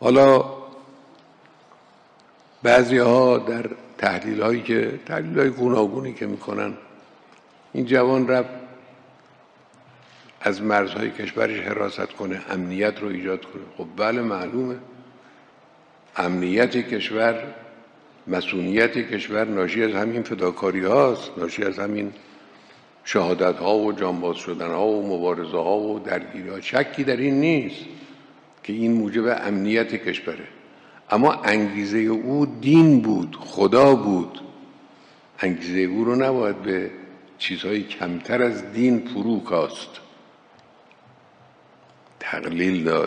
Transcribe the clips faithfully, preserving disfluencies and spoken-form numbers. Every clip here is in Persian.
حالا بعضی ها در تحلیل هایی که تحلیل های گوناگونی که میکنن این جوان رفت از مرزهای کشورش حراست کنه، امنیت رو ایجاد کنه. خب بله معلومه امنیت کشور، مسئولیت کشور ناشی از همین فداکاری هاست، ناشی از همین شهادت ها و جانباز شدن ها و مبارزه ها و درگیری ها. شکی در این نیست که این موجب امنیت کشوره، اما انگیزه او دین بود، خدا بود. انگیزه او رو نباید به چیزهای کمتر از دین فرو کاست، تقلیل داد.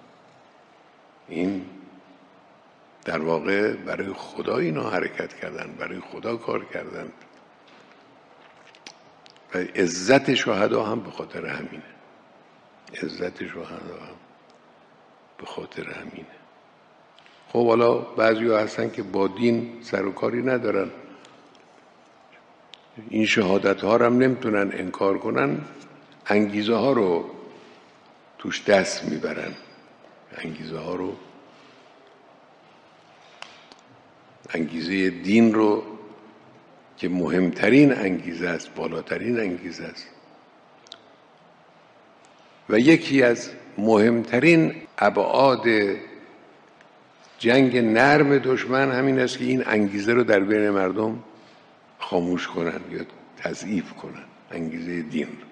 این در واقع برای خدا اینا حرکت کردن، برای خدا کار کردن و عزت شهدا هم به خاطر همینه. عزت شهدا هم به خاطر همینه. خب حالا بعضی ها هستن که با دین سر و کاری ندارن، این شهادت ها رو هم نمیتونن انکار کنن، انگیزه ها رو توش دست میبرن، انگیزه ها رو، انگیزه دین رو که مهمترین انگیزه است، بالاترین انگیزه است و یکی از مهمترین ابعاد جنگ نرم دشمن همین است که این انگیزه رو در بین مردم خاموش کنن یا تضعیف کنن، انگیزه دین رو.